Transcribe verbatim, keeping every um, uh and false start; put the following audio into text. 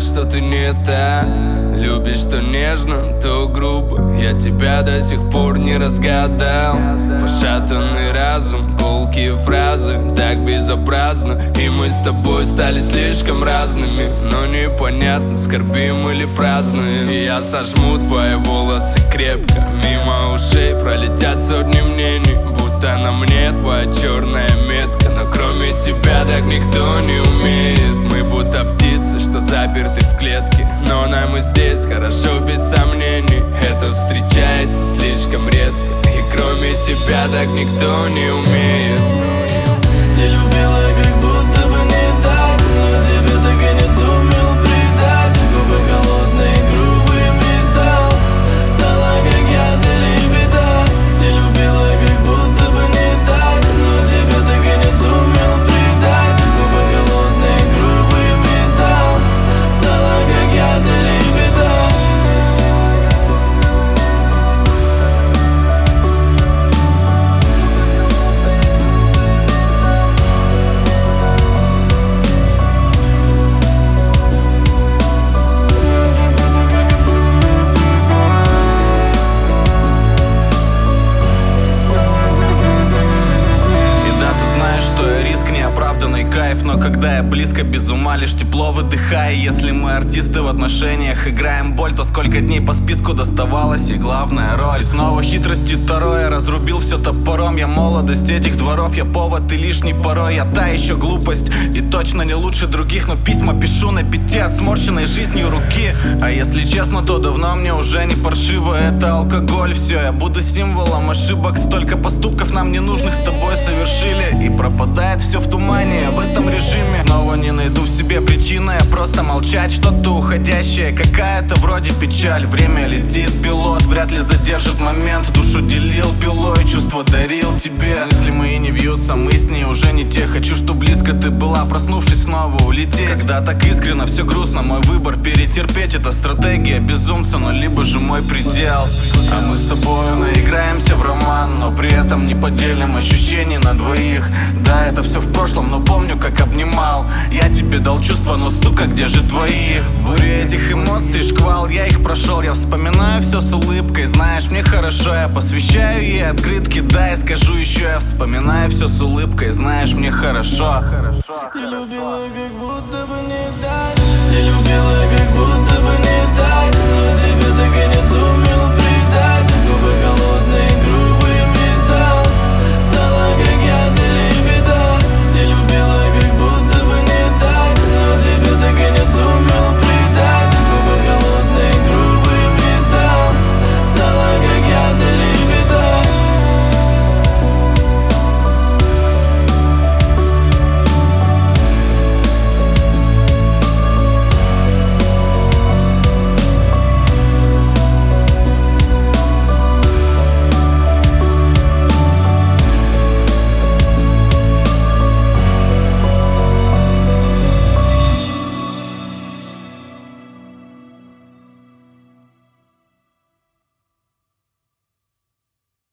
что ты не та. Любишь то нежно, то грубо. Я тебя до сих пор не разгадал. Пошатанный разум, колкие фразы, так безобразно. И мы с тобой стали слишком разными, но непонятно, скорбим или празднуем. И я сожму твои волосы крепко, мимо ушей пролетят сотни мнений, будто на мне твоя черная метка. Но кроме тебя так никто не умеет. Мы будто птицы, что заперты в клетке, но нам и здесь хорошо без сомнений. Это встречается слишком редко, и кроме тебя так никто не умеет. Ты любила как будто бы не так, но тебя так и не сумел предать. Губы голодные, грубый металл, стала как яд или беда. Ты любила как будто бы не так, но тебя так и не сумел предать. Губы голодные, грубый металл, стала как яд или беда. Кайф, но когда я близко, без ума, лишь тепло выдыхая. Если мы артисты в отношениях, играем боль, то сколько дней по списку доставалось, и главная роль. И снова хитрости Таро, я разрубил все топором. Я молодость этих дворов, я повод и лишний порой. Я та еще глупость, и точно не лучше других, но письма пишу на бите от сморщенной жизнью руки. А если честно, то давно мне уже не паршиво. Это алкоголь, все, я буду символом ошибок. Столько поступков нам ненужных с тобой совершили, и пропадает все в тумане. В этом режиме снова не найду в себе причины, я просто молчать. Что-то уходящее, какая-то вроде печаль. Время летит, пилот вряд ли задержит момент. Душу делил пилой, чувства дарил тебе. Мысли мои не вьются, мы с ней уже не те. Хочу, чтоб близко ты была, проснувшись снова улететь. Когда так искренно, все грустно, мой выбор перетерпеть. Это стратегия безумца, но либо же мой предел. А мы с тобою наиграемся в роман, но при этом не поделим ощущений на двоих. Да, это все в прошлом, но помню, как обнимал. Я тебе дал чувства, но, сука, где же твои? Буря этих эмоций, шквал, я их прошел. Я вспоминаю все с улыбкой, знаешь, мне хорошо. Я посвящаю ей открытки, да, и скажу еще. Я вспоминаю все с улыбкой, знаешь, мне хорошо. Ты любила как будто бы не так. Ты любила